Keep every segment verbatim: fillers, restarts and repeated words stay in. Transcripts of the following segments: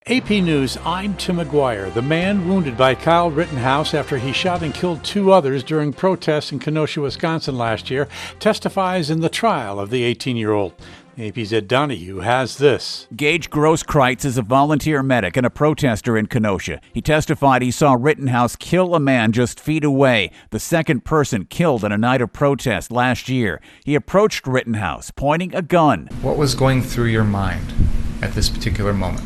A P News, I'm Tim McGuire. The man wounded by Kyle Rittenhouse after he shot and killed two others during protests in Kenosha, Wisconsin last year, testifies in the trial of the eighteen-year-old. A P's Ed Donahue has this. Gage Grosskreutz is a volunteer medic and a protester in Kenosha. He testified he saw Rittenhouse kill a man just feet away, the second person killed on a night of protest last year. He approached Rittenhouse, pointing a gun. What was going through your mind at this particular moment?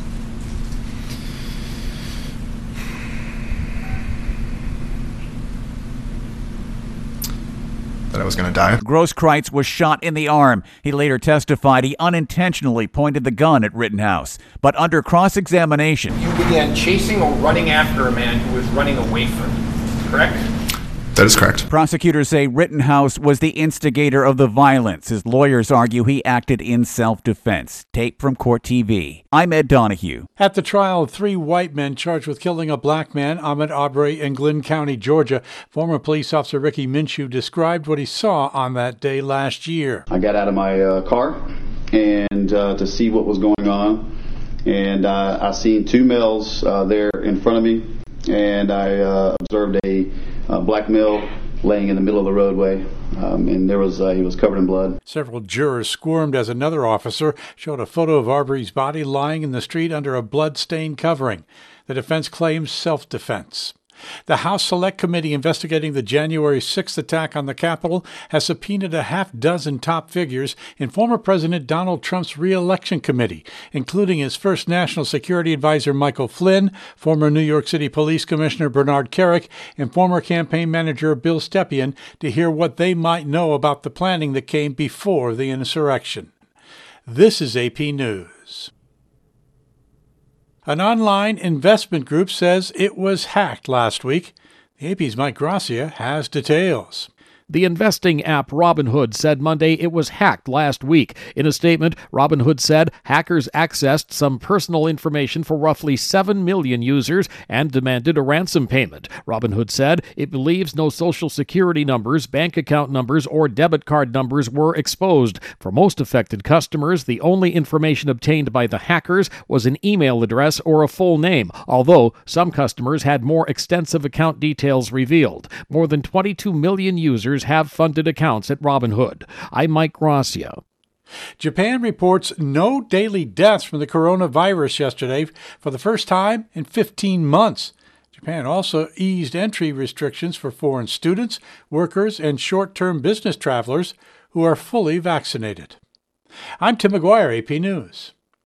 That I was going to die. Grosskreutz was shot in the arm. He later testified he unintentionally pointed the gun at Rittenhouse. But under cross-examination, you began chasing or running after a man who was running away from you, correct? That is correct. Prosecutors say Rittenhouse was the instigator of the violence. His lawyers argue he acted in self-defense. Tape from Court T V. I'm Ed Donahue. At the trial of three white men charged with killing a black man, Ahmaud Arbery, in Glynn County, Georgia, former police officer Ricky Minshew described what he saw on that day last year. I got out of my uh, car and uh, to see what was going on, and uh, I seen two males uh, there in front of me, and I uh, observed a Uh, black male laying in the middle of the roadway, um, and there was uh, he was covered in blood. Several jurors squirmed as another officer showed a photo of Arbery's body lying in the street under a blood-stained covering. The defense claims self-defense. The House Select Committee investigating the January sixth attack on the Capitol has subpoenaed a half dozen top figures in former President Donald Trump's re-election committee, including his first national security advisor Michael Flynn, former New York City Police Commissioner Bernard Kerik, and former campaign manager Bill Stepien, to hear what they might know about the planning that came before the insurrection. This is A P News. An online investment group says it was hacked last week. The A P's Mike Gracia has details. The investing app Robinhood said Monday it was hacked last week. In a statement, Robinhood said hackers accessed some personal information for roughly seven million users and demanded a ransom payment. Robinhood said it believes no social security numbers, bank account numbers, or debit card numbers were exposed. For most affected customers, the only information obtained by the hackers was an email address or a full name, although some customers had more extensive account details revealed. More than twenty-two million users have funded accounts at Robinhood. I'm Mike Gracia. Japan reports no daily deaths from the coronavirus yesterday for the first time in fifteen months. Japan also eased entry restrictions for foreign students, workers, and short-term business travelers who are fully vaccinated. I'm Tim McGuire, A P News.